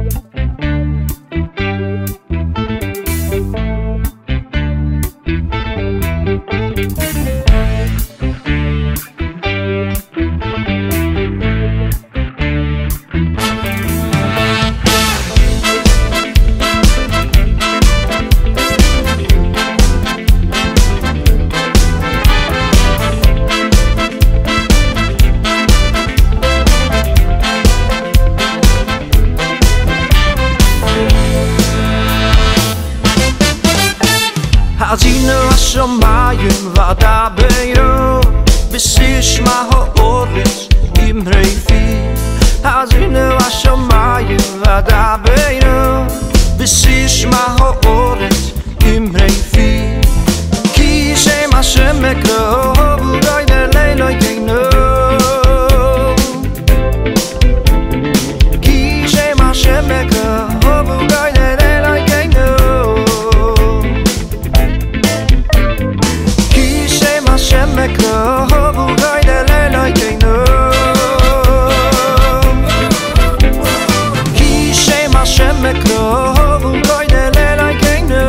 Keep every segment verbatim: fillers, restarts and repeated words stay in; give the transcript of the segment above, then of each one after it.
חזינו השמיים ודברו ושמע האורץ עם רפי חזינו השמיים ודברו ושמע האורץ עם רפי כי שם השם מקרוב וגוי ללילותינו כי שם השם מקרוב וגוי ללילותינו Hashem mekrov ugoy lelelotenu Ki shem Hashem mekrov ugoy lelelotenu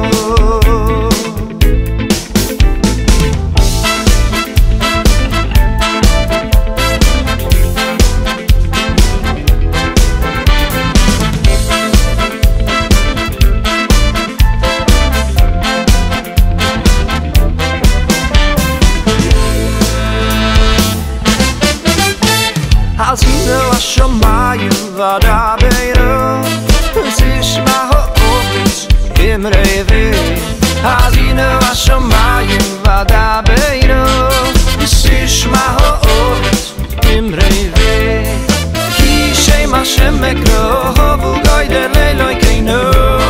Hazino השמיים ודברו ושמע האורץ עם רפי Hazino השמיים ודברו ושמע האורץ עם רפי כי שם השם מקרוב וגוי ללילותינו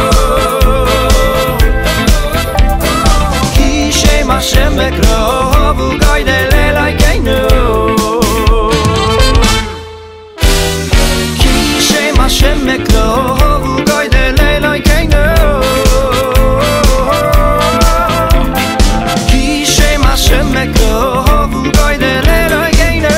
כי שם השם מקרוב וגוי ללילותינו Hashem mekrov ugoy lelelotenu Ki shem Hashem mekrov ugoy lelelotenu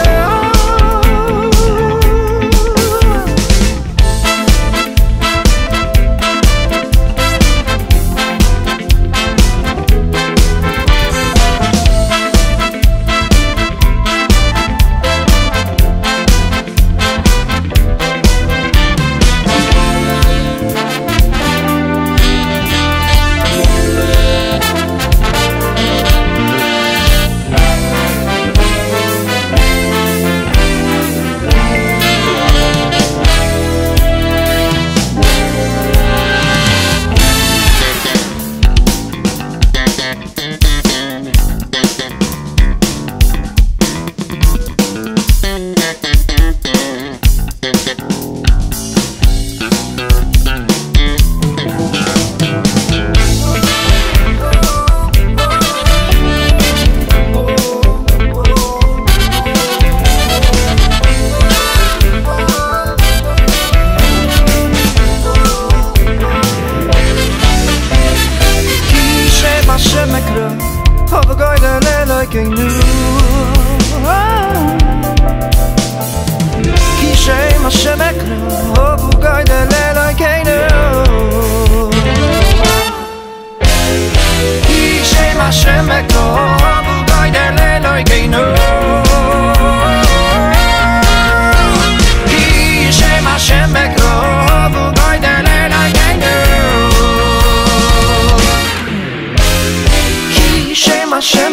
Hashem mekrov ugoy lelelotenu Ki shem Hashem mekrov ugoy lelelotenu Ki shem Hashem mekrov ugoy lelelotenu Ki shem Hashem mekrov ugoy lelelotenu Hashem